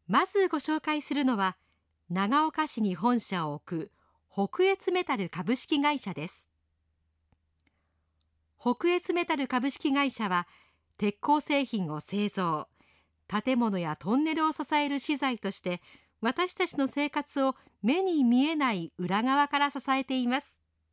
まずご紹介するのは、長岡市に本社を置く北越メタル株式会社です。北越メタル株式会社は、鉄鋼製品を製造、建物やトンネルを支える資材として、私たちの生活を目に見えない裏側から支えています。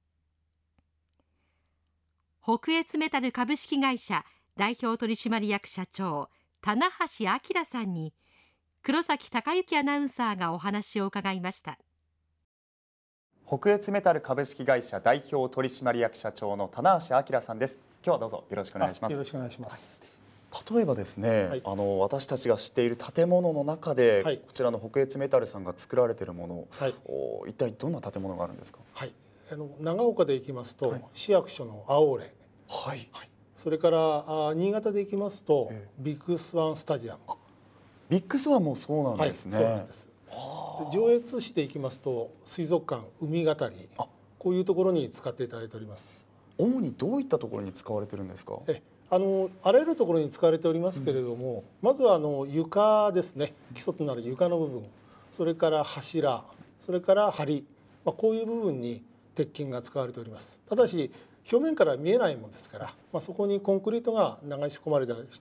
北越メタル株式会社代表取締役社長、棚橋明さんに、黒崎貴之アナウンサーがお話を伺いました。 北越メタル株式会社代表取締役社長の棚橋明さんです。今日はどうぞよろしくお願いします。 よろしくお願いします。 例えばですね、 はい、 私たちが知っている建物の中で、 はい、 こちらの北越メタルさんが作られているもの、 はい、 一体どんな建物があるんですか？ はい、長岡で行きますと、市役所の青レ、 はい、 それから新潟で行きますと、ビッグスワンスタジアム。 ビッグスワンもそうなんですね。 そうなんです。上越市で行きますと水族館海語り、こういうところに使っていただいております。 主にどういったところに使われてるんですか？ あらゆるところに使われておりますけれども、まずは床ですね、基礎となる床の部分、それから柱、それから梁、こういう部分に鉄筋が使われております。ただし表面から見えないものですから、そこにコンクリートが流し込まれたりして、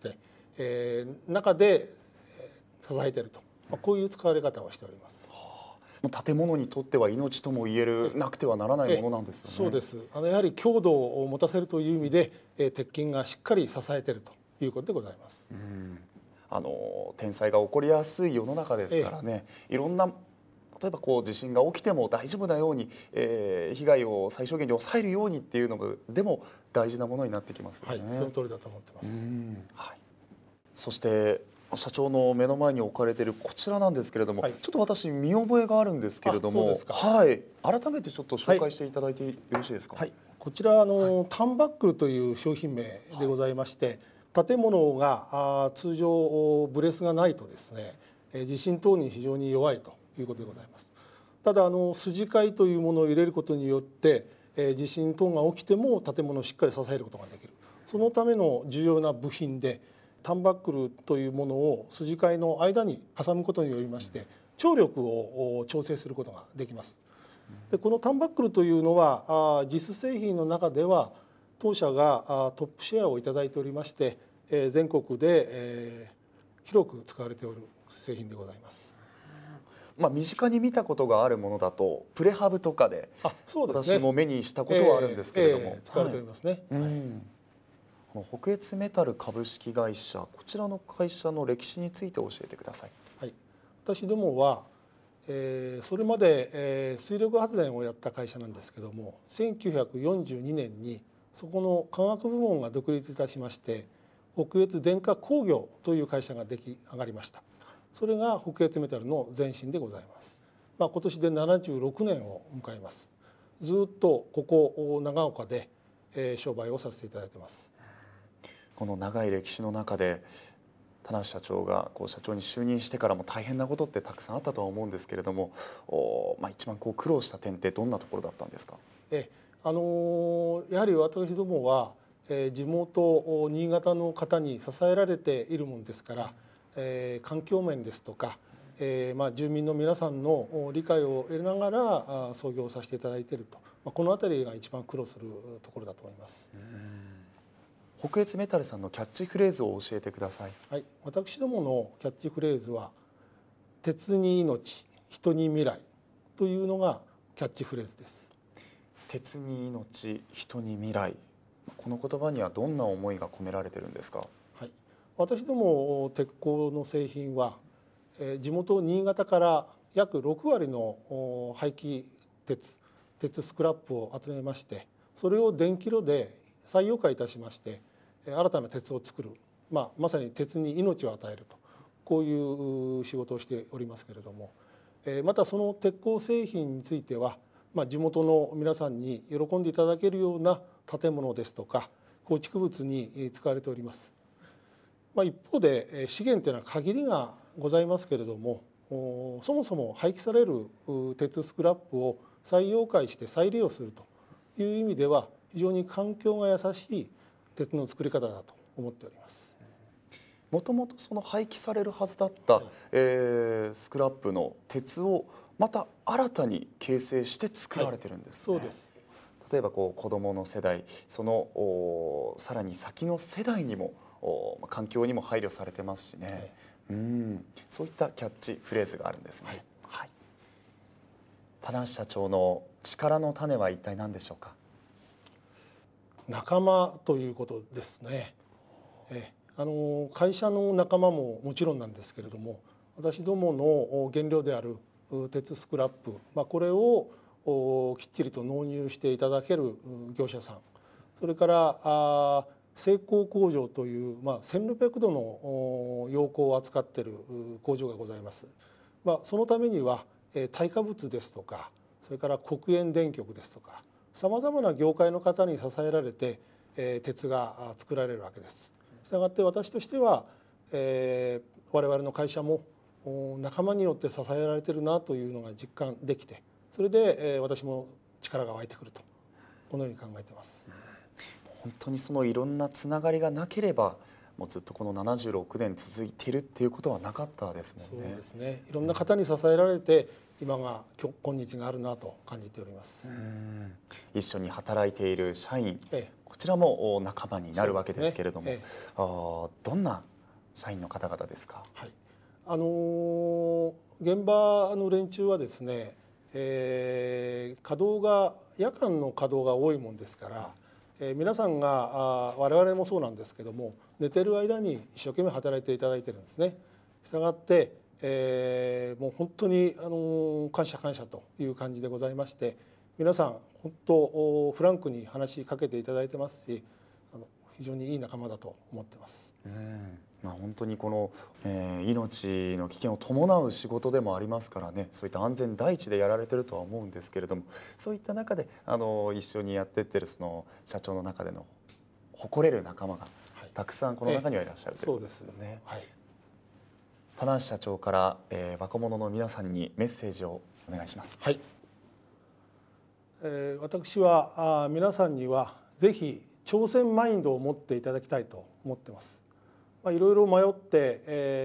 中で支えていると、こういう使われ方をしております。 建物にとっては命とも言えるなくてはならないものなんですよね。 そうです。やはり強度を持たせるという意味で、鉄筋がしっかり支えているということでございます。 天災が起こりやすい世の中ですからね、いろんな例えば地震が起きても大丈夫なように、被害を最小限に抑えるようにっていうのがでも大事なものになってきますよね。 その通りだと思ってます。 そして社長の目の前に置かれているこちらなんですけれども、ちょっと私見覚えがあるんですけれども、改めてちょっと紹介していただいてよろしいですか？ こちらタンバックルという商品名でございまして、建物が通常ブレスがないとですね、地震等に非常に弱いということでございます。ただ筋交いというものを入れることによって、地震等が起きても建物をしっかり支えることができる、そのための重要な部品で、タンバックルというものを筋交いの間に挟むことによりまして張力を調整することができます。でこのタンバックルというのはJIS製品の中では当社がトップシェアをいただいておりまして、全国で広く使われておる製品でございます。 身近に見たことがあるものだとプレハブとかで、私も目にしたことはあるんですけれども、 使われておりますね。 北越メタル株式会社、こちらの会社の歴史について教えてください。 私どもは、それまで、水力発電をやった会社なんですけども、1942年にそこの化学部門が独立いたしまして、北越電化工業という会社が出来上がりました。それが北越メタルの前身でございます。今年で76年を迎えます。ずっとここ長岡で、商売をさせていただいています。 この長い歴史の中で棚橋社長が社長に就任してからも大変なことってたくさんあったとは思うんですけれども、一番苦労した点ってどんなところだったんですか？ やはり私どもは、地元新潟の方に支えられているものですから、環境面ですとか、住民の皆さんの理解を得ながら創業させていただいていると、この辺りが一番苦労するところだと思います。 北越メタルさんのキャッチフレーズを教えてください。 私どものキャッチフレーズは鉄に命、人に未来というのがキャッチフレーズです。 鉄に命、人に未来、この言葉にはどんな思いが込められているんですか？ 私ども鉄鋼の製品は、地元新潟から約6割の廃棄鉄スクラップを集めまして、それを電気炉で再溶解いたしまして新たな鉄を作る、まさに鉄に命を与えると、こういう仕事をしておりますけれども、またその鉄鋼製品については、地元の皆さんに喜んでいただけるような建物ですとか構築物に使われております。一方で資源というのは限りがございますけれども、そもそも廃棄される鉄スクラップを再溶解して再利用するという意味では非常に環境が優しい鉄の作り方だと思っております。 もともとその廃棄されるはずだった、スクラップの鉄をまた新たに形成して作られてるんですね。 そうです。 例えば子どもの世代、そのさらに先の世代にも環境にも配慮されてますしね、そういったキャッチフレーズがあるんですね。はい、棚橋社長の力の種は一体何でしょうか。 仲間ということですね。会社の仲間ももちろんなんですけれども、私どもの原料である鉄スクラップ、これをきっちりと納入していただける業者さん、それから精工工場という、1600度の溶鋼を扱っている工場がございます。そのためには耐火物ですとか、それから黒煙電極ですとか、さまざまな業界の方に支えられて鉄が作られるわけです。したがって私としては、我々の会社も仲間によって支えられているなというのが実感できて、それで私も力が湧いてくると、このように考えています。 本当にそのいろんなつながりがなければ、もうずっとこの76年続いているっていうことはなかったですもんね。 そうですね。いろんな方に支えられて、今今日があるなと感じております。 一緒に働いている社員、こちらも仲間になるわけですけれども、どんな社員の方々ですか。 はい、現場の連中はですね、夜間の稼働が多いもんですから、皆さんが我々もそうなんですけども、寝てる間に一生懸命働いていただいてるんですね。したがって、もう本当に感謝という感じでございまして、皆さん本当フランクに話しかけていただいてますし、非常にいい仲間だと思ってます。 本当にこの、命の危険を伴う仕事でもありますからね、そういった安全第一でやられてるとは思うんですけれども、そういった中で一緒にやってってるその社長の中での誇れる仲間がたくさんこの中にはいらっしゃるということですよね。棚橋社長から、若者の皆さんにメッセージをお願いします。 はい、私は皆さんにはぜひ挑戦マインドを持っていただきたいと思ってます。いろいろ迷って、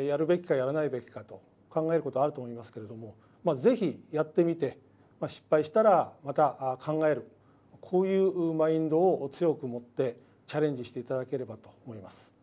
やるべきかやらないべきかと考えることあると思いますけれども、ぜひやってみて、失敗したらまた考える、こういうマインドを強く持ってチャレンジしていただければと思います。